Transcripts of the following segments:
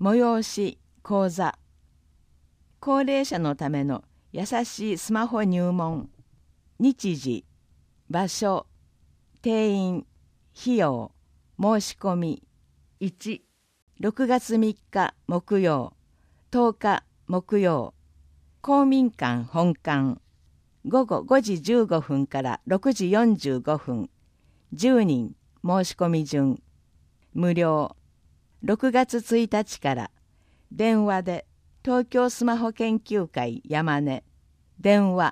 催し講座、高齢者のための優しいスマホ入門、日時、場所、定員、費用、申し込み。1、6月3日木曜、10日木曜、公民館本館、午後5時15分から6時45分、10人申し込み順、無料。6月1日から電話で東京スマホ研究会山根、電話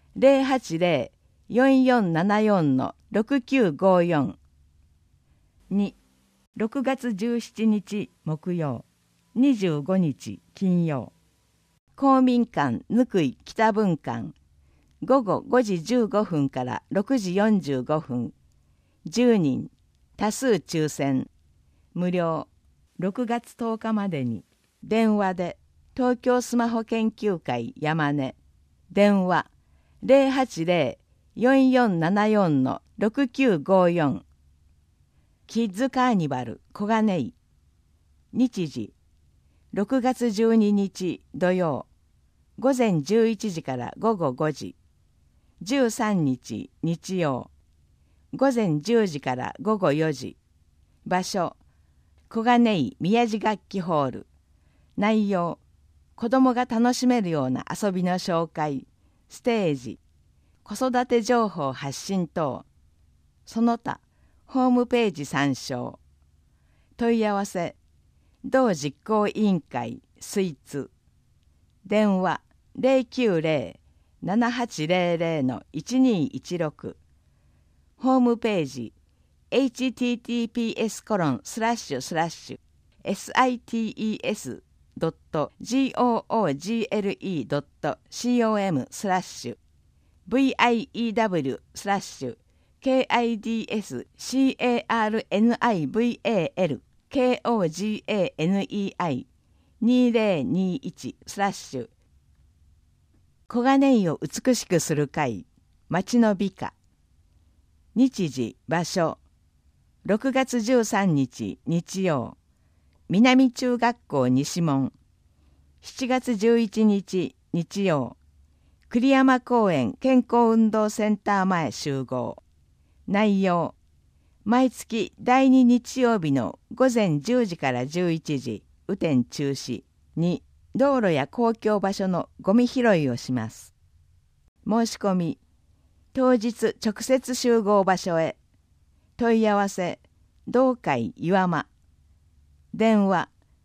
080-4474-6954。2、6月17日木曜、25日金曜、公民館ぬくい北分館、午後5時15分から6時45分、10人多数抽選、無料。6月10日までに電話で東京スマホ研究会山根、電話 080-4474-6954。キッズカーニバル小金井、日時6月12日土曜、午前11時から午後5時、13日日曜、午前10時から午後4時、場所小金井宮地楽器ホール。内容、子どもが楽しめるような遊びの紹介、ステージ、子育て情報発信等、その他ホームページ参照。問い合わせ、同実行委員会スイーツ、電話 090-7800-1216。ホームページhttps://sites.gogle/viewslashes/kidscarnival2021/ 小金井を美しくする会、町の美化。日時場所6月13日日曜、南中学校西門。7月11日日曜、栗山公園健康運動センター前集合。内容、毎月第2日曜日の午前10時から11時、雨天中止。2、道路や公共場所のゴミ拾いをします。申し込み、当日直接集合場所へ。問い合わせ、同会岩間。電話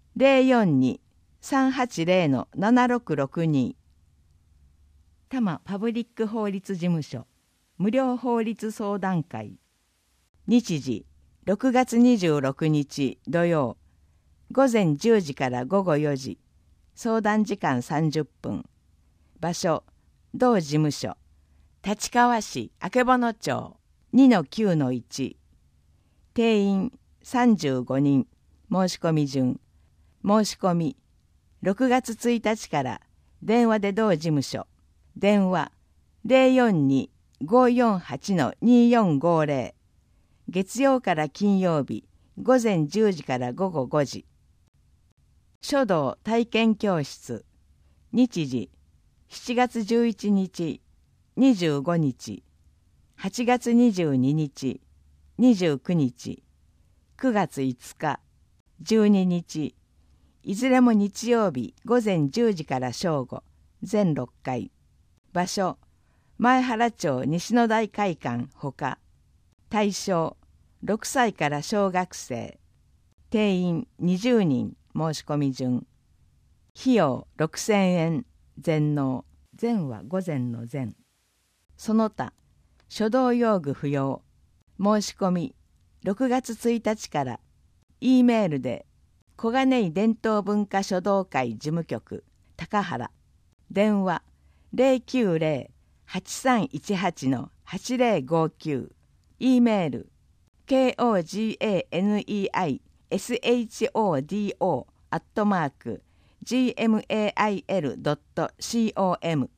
042-380-7662。多摩パブリック法律事務所無料法律相談会。日時6月26日土曜、午前10時から午後4時、相談時間30分。場所、同事務所、立川市曙町 2-9-1。定員35人。申し込み順。申し込み6月1日から電話で同事務所、電話 042-548-2450。月曜から金曜日午前10時から午後5時。書道体験教室。日時7月11日25日、8月22日29日、9月5日12日、いずれも日曜日午前10時から正午、全6回。場所、前原町西野台会館ほか。対象、6歳から小学生。定員20人。申し込み順。費用6000円。全納。全は午前の全。その他、書道用具不要。申し込み6月1日から E メールで小金井伝統文化書道会事務局高原、電話 090-8318-8059。 E メール koganeiShodo@gmail.com。